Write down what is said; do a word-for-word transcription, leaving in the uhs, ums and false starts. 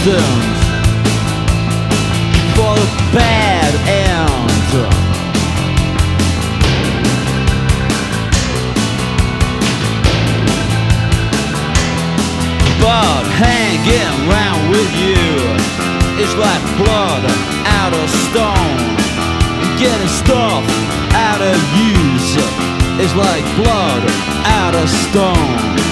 destined for the bad end. But hanging round with you is like blood out of stone. Getting stuff out of use is like blood out of stone.